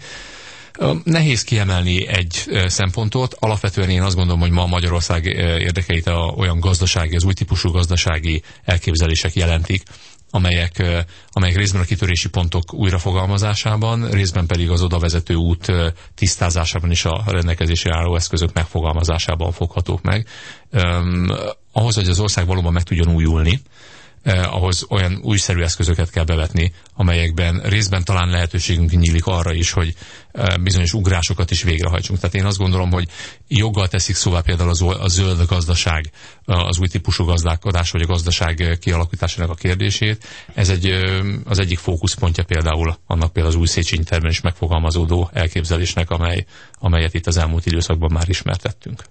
Nehéz kiemelni egy szempontot. Alapvetően én azt gondolom, hogy ma Magyarország érdekeit olyan gazdasági, az új típusú gazdasági elképzelések jelentik, amelyek részben a kitörési pontok újrafogalmazásában, részben pedig az odavezető út tisztázásában és a rendelkezésre álló eszközök megfogalmazásában foghatók meg. Ahhoz, hogy az ország valóban meg tudjon újulni, ahhoz olyan újszerű eszközöket kell bevetni, amelyekben részben talán lehetőségünk nyílik arra is, hogy bizonyos ugrásokat is végrehajtsunk. Tehát én azt gondolom, hogy joggal teszik szóvá például a zöld gazdaság, az új típusú gazdálkodás, vagy a gazdaság kialakításának a kérdését. Ez az egyik fókuszpontja például annak például az új Széchenyi-tervben is megfogalmazódó elképzelésnek, amelyet itt az elmúlt időszakban már ismertettünk.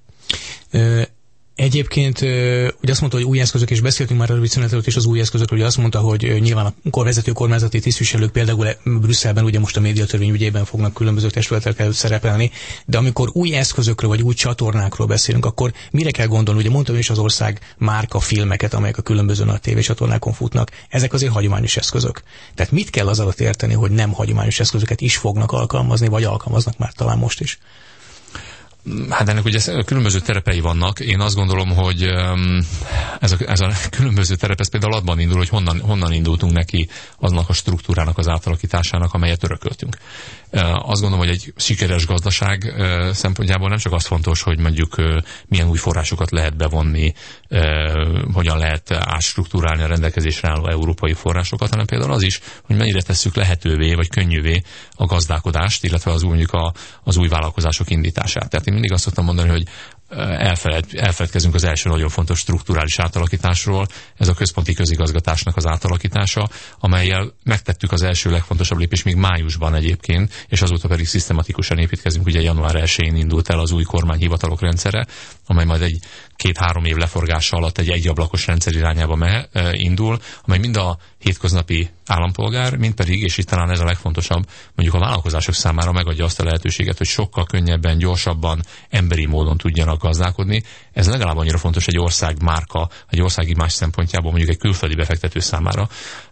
Egyébként ugye azt mondta, hogy új eszközök, és beszéltünk már a rövid és az új eszközökről, ugye azt mondta, hogy nyilván a vezető kormányzati tisztviselők például Brüsszelben ugye most a médiatörvény ügyében fognak különböző testületekkel szerepelni, de amikor új eszközökről vagy új csatornákról beszélünk, akkor mire kell gondolni? Ugye mondtam is az ország márka filmeket, amelyek a különböző nagy tévécsatornákon futnak, ezek azért hagyományos eszközök. Tehát mit kell az alatt érteni, hogy nem hagyományos eszközöket is fognak alkalmazni, vagy alkalmaznak már talán most is? Hát ennek ugye különböző terepei vannak. Én azt gondolom, hogy ez a különböző terep, ez például abban indul, hogy honnan indultunk neki aznak a struktúrának az átalakításának, amelyet örököltünk. Azt gondolom, hogy egy sikeres gazdaság szempontjából nem csak az fontos, hogy mondjuk milyen új forrásokat lehet bevonni, hogyan lehet átstruktúrálni a rendelkezésre álló európai forrásokat, hanem például az is, hogy mennyire tesszük lehetővé vagy könnyűvé a gazdálkodást, illetve az új vállalkozások indítását. Tehát én mindig azt szoktam mondani, hogy elfeledkezünk az első nagyon fontos strukturális átalakításról, ez a központi közigazgatásnak az átalakítása, amellyel megtettük az első legfontosabb lépést még májusban egyébként, és azóta pedig szisztematikusan építkezünk, ugye január 1-én indult el az új kormányhivatalok rendszere, amely majd egy 2-3 év leforgása alatt egy egyablakos rendszer irányába indul, amely mind a hétköznapi állampolgár, mind pedig, és itt talán ez a legfontosabb, mondjuk a vállalkozások számára megadja azt a lehetőséget, hogy sokkal könnyebben, gyorsabban, emberi módon tudjanak gazdálkodni. Ez legalább annyira fontos egy ország márka, egy országi más szempontjából, mondjuk egy külföldi befektető számára,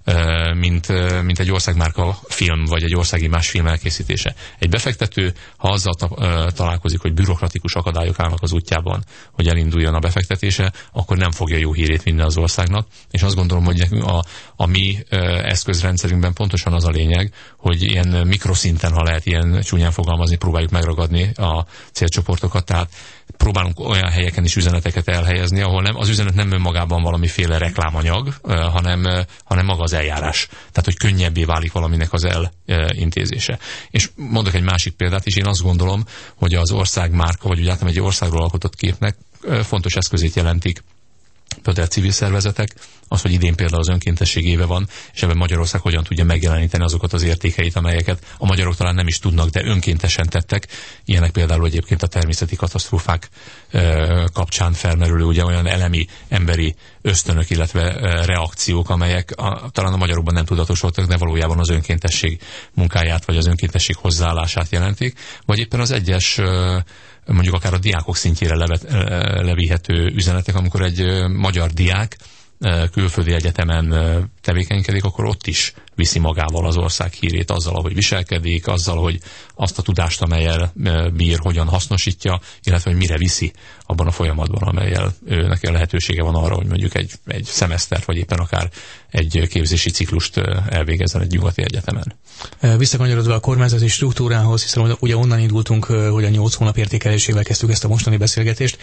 mint egy országmárka film, vagy egy országi más film elkészítése. Egy befektető, ha azzal találkozik, hogy bürokratikus akadályok állnak az útjában, hogy elinduljon a befektetése, akkor nem fogja jó hírét vinni az országnak. És azt gondolom, hogy a mi eszközrendszerünkben pontosan az a lényeg, hogy ilyen mikroszinten, ha lehet ilyen csúnyán fogalmazni, próbáljuk megragadni a célcsoportokat, tehát próbálunk olyan helyeken is üzeneteket elhelyezni, ahol az üzenet nem önmagában valamiféle reklámanyag, hanem maga az eljárás. Tehát, hogy könnyebbé válik valaminek az elintézése. És mondok egy másik példát is, én azt gondolom, hogy az ország márka, vagy úgy általában egy országról alkotott képnek fontos eszközét jelentik például a civil szervezetek, az, hogy idén például az önkéntesség éve van, és ebben Magyarország hogyan tudja megjeleníteni azokat az értékeit, amelyeket a magyarok talán nem is tudnak, de önkéntesen tettek. Ilyenek például egyébként a természeti katasztrófák kapcsán felmerülő ugye olyan elemi, emberi ösztönök, illetve reakciók, amelyek talán a magyarokban nem tudatosultak, de valójában az önkéntesség munkáját, vagy az önkéntesség hozzáállását jelentik, vagy éppen az egyes mondjuk akár a diákok szintjére levihető üzenetek, amikor egy magyar diák külföldi egyetemen tevékenykedik, akkor ott is viszi magával az ország hírét azzal, ahogy viselkedik, azzal, hogy azt a tudást, amellyel bír, hogyan hasznosítja, illetve hogy mire viszi abban a folyamatban, amellyel neki lehetősége van arra, hogy mondjuk egy szemesztert, vagy éppen akár egy képzési ciklust elvégezzen egy nyugati egyetemen. Visszakanyarodva a kormányzati struktúrához, hiszen ugye onnan indultunk, hogy a 8 hónap értékelésével kezdtük ezt a mostani beszélgetést.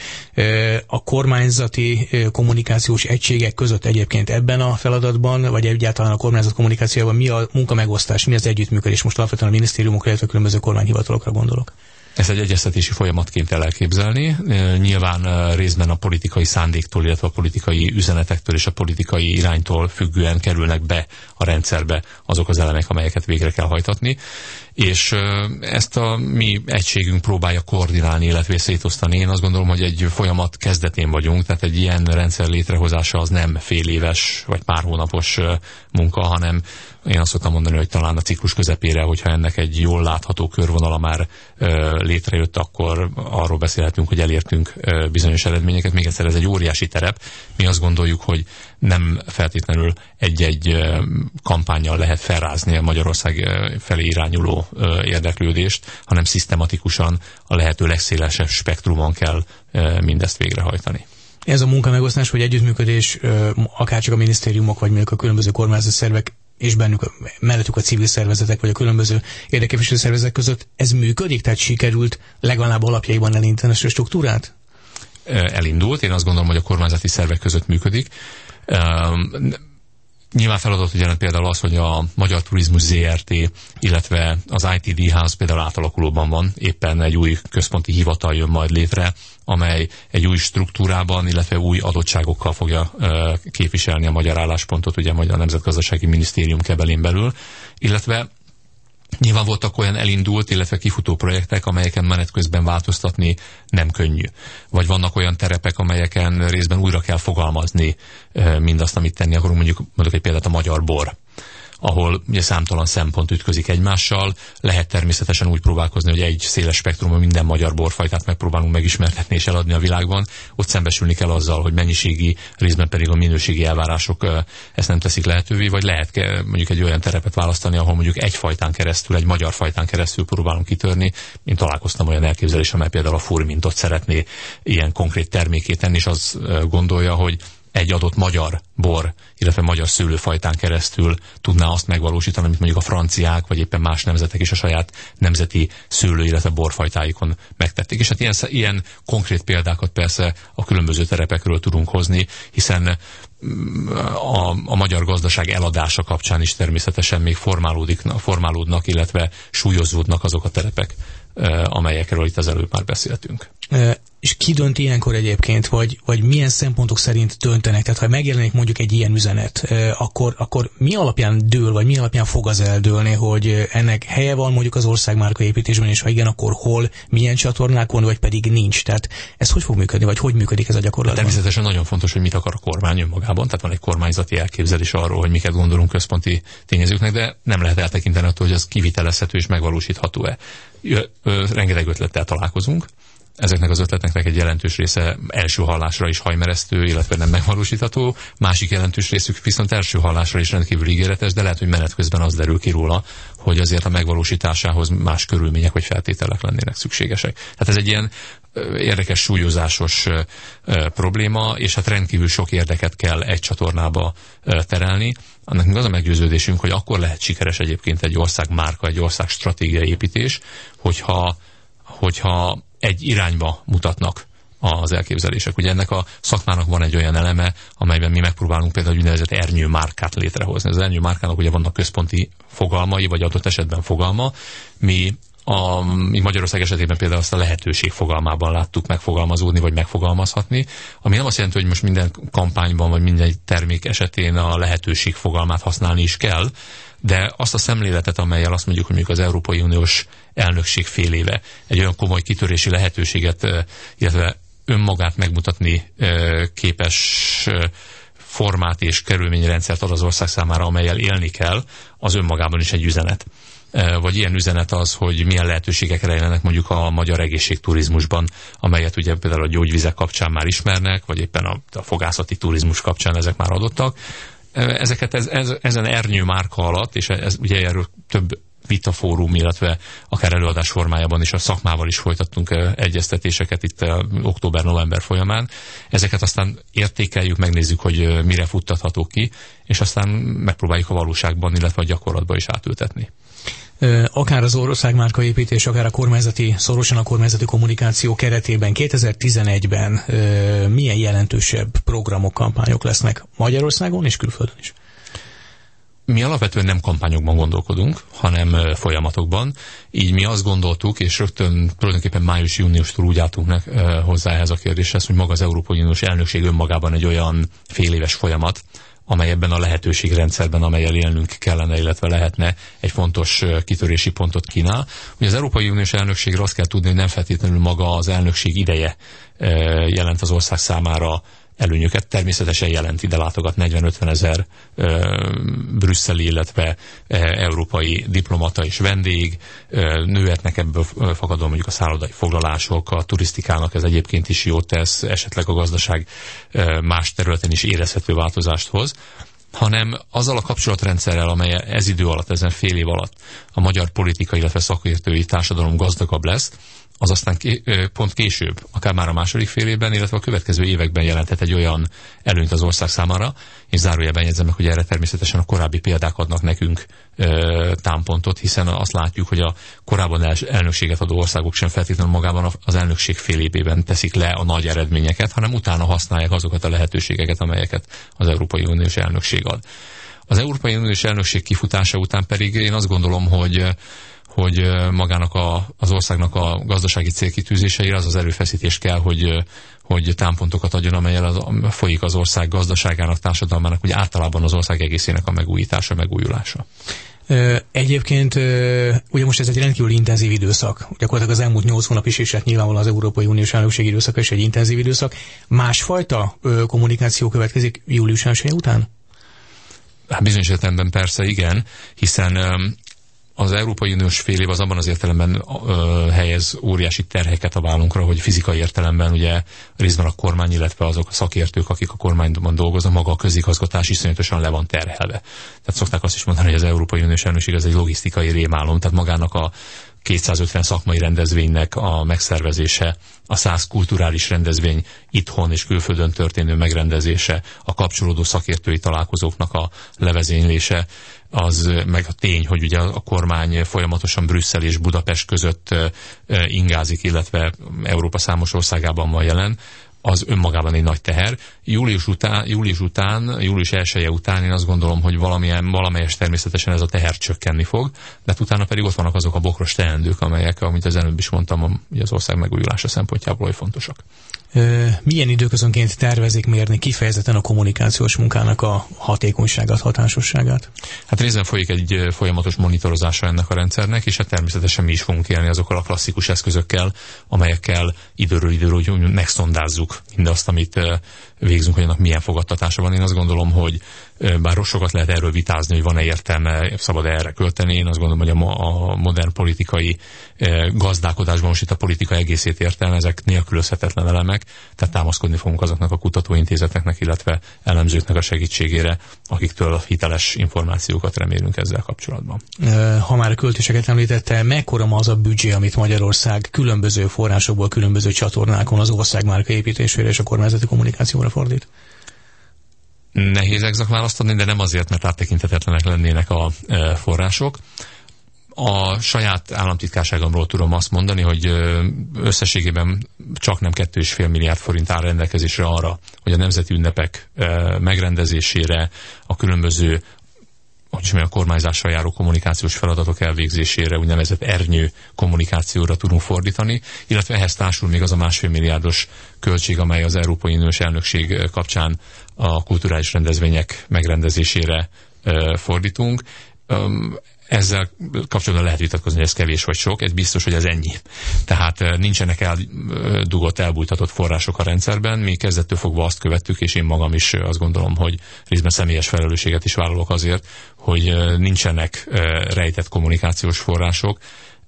A kormányzati kommunikációs egységek között egyébként ebben a feladatban, vagy egyáltalán a kormányzat kommunikációban mi a munkamegosztás, mi az együttműködés? Most alapvetően a minisztériumokra, illetve különböző kormányhivatalokra gondolok. Ezt egy egyeztetési folyamatként kell elképzelni. Nyilván részben a politikai szándéktól, illetve a politikai üzenetektől és a politikai iránytól függően kerülnek be a rendszerbe azok az elemek, amelyeket végre kell hajtatni. És ezt a mi egységünk próbálja koordinálni, illetve szétosztani. Én azt gondolom, hogy egy folyamat kezdetén vagyunk, tehát egy ilyen rendszer létrehozása az nem fél éves vagy pár hónapos munka, hanem én azt szoktam mondani, hogy talán a ciklus közepére, hogyha ennek egy jól látható körvonala már létrejött, akkor arról beszélhetünk, hogy elértünk bizonyos eredményeket. Még egyszer, ez egy óriási terep. Mi azt gondoljuk, hogy nem feltétlenül egy-egy kampánnyal lehet felrázni a Magyarország felé irányuló érdeklődést, hanem szisztematikusan a lehető legszélesebb spektrumon kell mindezt végrehajtani. Ez a munkamegosztás vagy együttműködés, akárcsak a minisztériumok, vagy mondjuk a különböző kormányzati szervek, és mellettük a civil szervezetek, vagy a különböző érdekképviselő szervezetek között, ez működik? Tehát sikerült legalább alapjaiban elindítani ezt a struktúrát? Elindult. Én azt gondolom, hogy a kormányzati szervek között működik. Nyilván feladatot jelent például az, hogy a Magyar Turizmus ZRT, illetve az ITD House például átalakulóban van, éppen egy új központi hivatal jön majd létre, amely egy új struktúrában, illetve új adottságokkal fogja képviselni a magyar álláspontot, ugye a Magyar Nemzetgazdasági Minisztérium kebelén belül, illetve nyilván voltak olyan elindult, illetve kifutó projektek, amelyeken menet közben változtatni nem könnyű. Vagy vannak olyan terepek, amelyeken részben újra kell fogalmazni mindazt, amit tenni akarunk, mondjuk egy példát, a magyar bor, ahol ugye számtalan szempont ütközik egymással. Lehet természetesen úgy próbálkozni, hogy egy széles spektrumon minden magyar borfajtát megpróbálunk megismertetni és eladni a világban. Ott szembesülni kell azzal, hogy mennyiségi, részben pedig a minőségi elvárások ezt nem teszik lehetővé, vagy lehet mondjuk egy olyan terepet választani, ahol mondjuk egy fajtán keresztül, egy magyar fajtán keresztül próbálunk kitörni. Én találkoztam olyan elképzelés, amely például a Furmintot szeretné ilyen konkrét termékét tenni, és azt gondolja, hogy egy adott magyar bor, illetve magyar szőlőfajtán keresztül tudná azt megvalósítani, amit mondjuk a franciák, vagy éppen más nemzetek is a saját nemzeti szőlő, illetve borfajtáikon megtették. És hát ilyen konkrét példákat persze a különböző terepekről tudunk hozni, hiszen a magyar gazdaság eladása kapcsán is természetesen még formálódnak, illetve súlyozódnak azok a terepek, amelyekről itt az előbb már beszéltünk. És ki dönt ilyenkor egyébként, vagy milyen szempontok szerint döntenek? Tehát ha megjelenik mondjuk egy ilyen üzenet, akkor mi alapján dől, vagy mi alapján fog az eldőlni, hogy ennek helye van mondjuk az országmárka építésben, és ha igen, akkor hol, milyen csatornákon, vagy pedig nincs? Tehát ez hogy fog működni, vagy hogy működik ez a gyakorlatban? Természetesen nagyon fontos, hogy mit akar a kormány önmagában, tehát van egy kormányzati elképzelés arról, hogy miket gondolunk központi tényezőknek, de nem lehet eltekinteni attól, hogy az kivitelezhető és megvalósítható-e. Rengeteg ötlettel találkozunk. Ezeknek az ötleteknek egy jelentős része első hallásra is hajmeresztő, illetve nem megvalósítható. Másik jelentős részük viszont első hallásra is rendkívül ígéretes, de lehet, hogy menet közben az derül ki róla, hogy azért a megvalósításához más körülmények vagy feltételek lennének szükségesek. Tehát ez egy ilyen érdekes, súlyozásos probléma, és hát rendkívül sok érdeket kell egy csatornába terelni. Annak még az a meggyőződésünk, hogy akkor lehet sikeres egyébként egy ország márka, egy ország stratégiai építés, hogyha egy irányba mutatnak az elképzelések. Ugye ennek a szakmának van egy olyan eleme, amelyben mi megpróbálunk például egy úgynevezett ernyőmárkát létrehozni. Az ernyőmárkának ugye vannak központi fogalmai, vagy adott esetben fogalma. Mi Magyarország esetében például azt a lehetőség fogalmában láttuk megfogalmazódni, vagy megfogalmazhatni, ami nem azt jelenti, hogy most minden kampányban, vagy minden termék esetén a lehetőség fogalmát használni is kell, de azt a szemléletet, amellyel azt mondjuk, hogy mondjuk az Európai Uniós elnökség fél éve egy olyan komoly kitörési lehetőséget, illetve önmagát megmutatni képes formát és kerülményrendszert ad az ország számára, amellyel élni kell, az önmagában is egy üzenet. Vagy ilyen üzenet az, hogy milyen lehetőségek rejlenek mondjuk a magyar egészségturizmusban, amelyet ugye például a gyógyvizek kapcsán már ismernek, vagy éppen a fogászati turizmus kapcsán ezek már adottak. Ezeket ezen ernyőmárka alatt, és ez ugye erről több vitafórum, illetve akár előadás formájában is a szakmával is folytattunk egyeztetéseket itt október-november folyamán. Ezeket aztán értékeljük, megnézzük, hogy mire futtathatók ki, és aztán megpróbáljuk a valóságban, illetve a gyakorlatban is átültetni. Akár az országmárka építés, akár szorosan a kormányzati kommunikáció keretében 2011-ben milyen jelentősebb programok, kampányok lesznek Magyarországon és külföldön is? Mi alapvetően nem kampányokban gondolkodunk, hanem folyamatokban. Így mi azt gondoltuk, és rögtön tulajdonképpen május-júniustól úgy álltunk hozzá ehhez a kérdéshez, hogy maga az Európai Uniós elnökség önmagában egy olyan féléves folyamat, amely ebben a lehetőségrendszerben, amellyel élnünk kellene, illetve lehetne, egy fontos kitörési pontot kínál. Ugye az Európai Uniós elnökségre azt kell tudni, hogy nem feltétlenül maga az elnökség ideje jelent az ország számára előnyöket. Természetesen jelent, ide látogat 40-50 ezer brüsszeli, illetve európai diplomata és vendég, nőhetnek ebből fakadóan mondjuk a szállodai foglalások, a turisztikának ez egyébként is jót tesz, esetleg a gazdaság más területen is érezhető változást hoz, hanem azzal a kapcsolatrendszerrel, amely ez idő alatt, ezen fél év alatt a magyar politika, illetve szakértői társadalom gazdagabb lesz, az aztán pont később, akár már a második fél évben, illetve a következő években jelenthet egy olyan előnyt az ország számára, és zárójelben jegyzem meg, hogy erre természetesen a korábbi példák adnak nekünk támpontot, hiszen azt látjuk, hogy a korábban elnökséget adó országok sem feltétlenül magában az elnökség fél évében teszik le a nagy eredményeket, hanem utána használják azokat a lehetőségeket, amelyeket az Európai Uniós elnökség ad. Az Európai Uniós elnökség kifutása után pedig én azt gondolom, hogy magának az országnak a gazdasági célkitűzéseire az erőfeszítés kell, hogy támpontokat adjon, amellyel folyik az ország gazdaságának, társadalmának, úgy általában az ország egészének a megújítása, megújulása. Egyébként ugye most ez egy rendkívül intenzív időszak. Gyakorlatilag az elmúlt 8 hónap is, és hát nyilvánvalóan az Európai Uniós elnökség időszaka is egy intenzív időszak. Másfajta kommunikáció következik július 1-e után? Hát bizonyos értelemben persze igen, hiszen az Európai Uniós fél év az abban az értelemben helyez óriási terheket a vállunkra, hogy fizikai értelemben ugye részben a kormány, illetve azok a szakértők, akik a kormányban dolgoznak, maga a közigazgatás iszonyatosan le van terhelve. Tehát szokták azt is mondani, hogy az Európai Uniós elnökség az egy logisztikai rémálom, tehát magának a 250 szakmai rendezvénynek a megszervezése, a 100 kulturális rendezvény itthon és külföldön történő megrendezése, a kapcsolódó szakértői találkozóknak a levezénylése, az meg a tény, hogy ugye a kormány folyamatosan Brüsszel és Budapest között ingázik, illetve Európa számos országában van jelen, az önmagában egy nagy teher. Július 1-e után én azt gondolom, hogy valamelyes természetesen ez a teher csökkenni fog, de utána pedig ott vannak azok a bokros teendők, amelyek, amit az előbb is mondtam, az ország megújulása szempontjából hogy fontosak. Milyen időközönként tervezik mérni kifejezetten a kommunikációs munkának a hatékonyságát, hatásosságát? Hát részben folyik egy folyamatos monitorozása ennek a rendszernek, és hát természetesen mi is fogunk élni azokkal a klasszikus eszközökkel, amelyekkel időről időről megszondázzuk mindazt, amit végzünk, hogy annak milyen fogadtatása van. Én azt gondolom, hogy bár sokat lehet erről vitázni, hogy van-e értelme, szabad erre költeni, én azt gondolom, hogy a modern politikai gazdálkodásban most itt a politika egészét értelme, ezek nélkülözhetetlen elemek, tehát támaszkodni fogunk azoknak a kutatóintézeteknek, illetve elemzőknek a segítségére, akiktől hiteles információkat remélünk ezzel kapcsolatban. Ha már a költéseket említette, mekkora ma az a büdzsé, amit Magyarország különböző forrásokból, különböző csatornákon az országmárka építésére és a kormányzati kommunikációra fordít? Nehéz exakt választ adni, de nem azért, mert áttekinthetetlenek lennének a források. A saját államtitkárságomról tudom azt mondani, hogy összességében csak nem 2,5 milliárd forint áll rendelkezésre arra, hogy a nemzeti ünnepek megrendezésére, a különböző a kormányzással járó kommunikációs feladatok elvégzésére, úgynevezett ernyő kommunikációra tudunk fordítani, illetve ehhez társul még az a 1,5 milliárdos költség, amely az Európai Uniós elnökség kapcsán a kulturális rendezvények megrendezésére fordítunk. Ezzel kapcsolatban lehet vitatkozni, hogy ez kevés vagy sok, ez biztos, hogy ez ennyi. Tehát nincsenek eldugott, elbújtatott források a rendszerben, mi kezdettől fogva azt követtük, és én magam is azt gondolom, hogy részben személyes felelősséget is vállalok azért, hogy nincsenek rejtett kommunikációs források.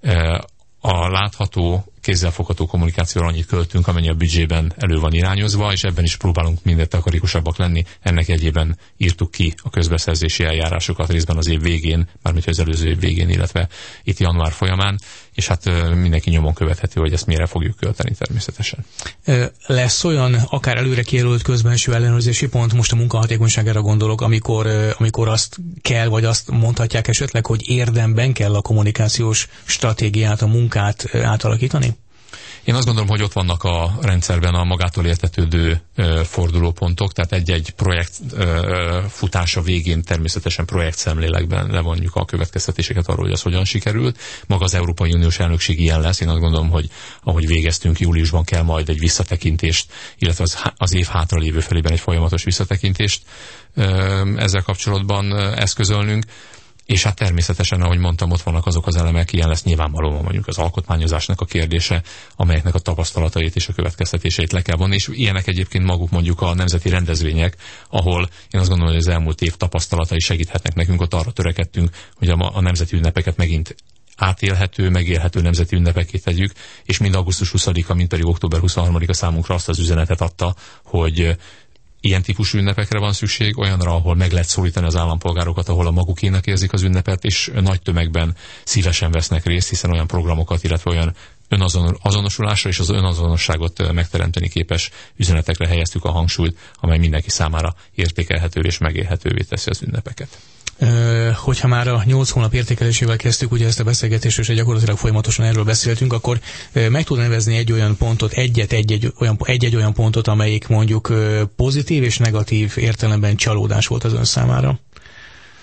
A látható, kézzelfogható kommunikációra annyit költünk, amennyi a büdzsében elő van irányozva, és ebben is próbálunk mindent takarikusabbak lenni. Ennek egyében írtuk ki a közbeszerzési eljárásokat részben az év végén, mármint az előző év végén, illetve itt január folyamán, és hát mindenki nyomon követhető, hogy ezt mire fogjuk költeni természetesen. Lesz olyan akár előre kijelölt közbenső ellenőrzési pont, most a munkahatékonyságára gondolok, amikor azt kell, vagy azt mondhatják esetleg, hogy érdemben kell a kommunikációs stratégiát, a munkát átalakítani? Én azt gondolom, hogy ott vannak a rendszerben a magától értetődő fordulópontok, tehát egy-egy projekt futása végén természetesen projektszemlélekben levonjuk a következtetéseket arról, hogy az hogyan sikerült. Maga az Európai Uniós elnökség ilyen lesz. Én azt gondolom, hogy ahogy végeztünk, júliusban kell majd egy visszatekintést, illetve az év hátralévő felében egy folyamatos visszatekintést ezzel kapcsolatban eszközölnünk. És hát természetesen, ahogy mondtam, ott vannak azok az elemek, ilyen lesz nyilvánvalóan mondjuk az alkotmányozásnak a kérdése, amelyeknek a tapasztalatait és a következtetéseit le kell vonni, és ilyenek egyébként maguk mondjuk a nemzeti rendezvények, ahol én azt gondolom, hogy az elmúlt év tapasztalatai segíthetnek nekünk, ott arra törekedtünk, hogy a nemzeti ünnepeket megint átélhető, megélhető nemzeti ünnepekké tegyük, és mind augusztus 20-a, mind pedig október 23-a számunkra azt az üzenetet adta, hogy ilyen típusú ünnepekre van szükség, olyanra, ahol meg lehet szólítani az állampolgárokat, ahol a magukénak érzik az ünnepet, és nagy tömegben szívesen vesznek részt, hiszen olyan programokat, illetve olyan önazonosulásra és az önazonosságot megteremteni képes üzenetekre helyeztük a hangsúlyt, amely mindenki számára értékelhető és megélhetővé teszi az ünnepeket. Hogyha már a 8 hónap értékelésével kezdtük ugye ezt a beszélgetést, és gyakorlatilag folyamatosan erről beszéltünk, akkor meg tudna nevezni egy olyan pontot, egy-egy olyan pontot, amelyik mondjuk pozitív és negatív értelemben csalódás volt az ön számára?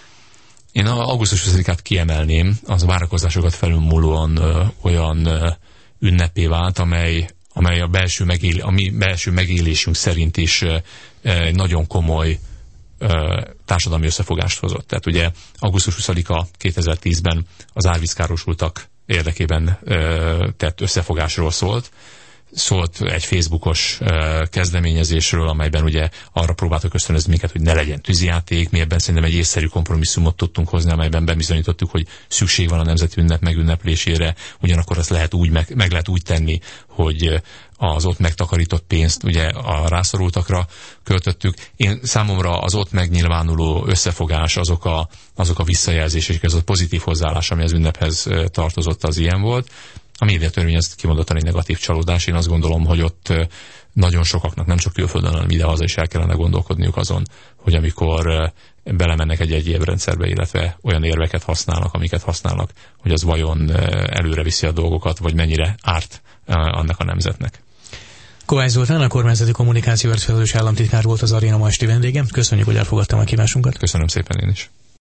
Én augusztus 20-át kiemelném, az a várakozásokat felülmúlóan olyan ünnepé vált, amely a mi belső megélésünk szerint is nagyon komoly társadalmi összefogást hozott. Tehát ugye augusztus 20-a 2010-ben az árvízkárosultak érdekében tett összefogásról szólt egy Facebookos kezdeményezésről, amelyben ugye arra próbáltak ösztönözni minket, hogy ne legyen tűzijáték. Mi ebben szerintem egy észszerű kompromisszumot tudtunk hozni, amelyben bebizonyítottuk, hogy szükség van a nemzeti ünnep megünneplésére, ugyanakkor azt lehet úgy meg lehet úgy tenni, hogy az ott megtakarított pénzt ugye a rászorultakra költöttük. Számomra az ott megnyilvánuló összefogás, azok a visszajelzések, ez a pozitív hozzáállás, ami az ünnephez tartozott, az ilyen volt. A médiatörvény ez kimondottan egy negatív csalódás. Én azt gondolom, hogy ott nagyon sokaknak, nem csak külföldön, hanem idehaza is el kellene gondolkodniuk azon, hogy amikor belemennek egy évrendszerbe, illetve olyan érveket használnak, amiket használnak, hogy az vajon előre viszi a dolgokat, vagy mennyire árt annak a nemzetnek. Kovács Zoltán, a kormányzati kommunikációért felelős államtitkár volt az Aréna ma esti vendége. Köszönjük, hogy elfogadta a kívásunkat. Köszönöm szépen én is.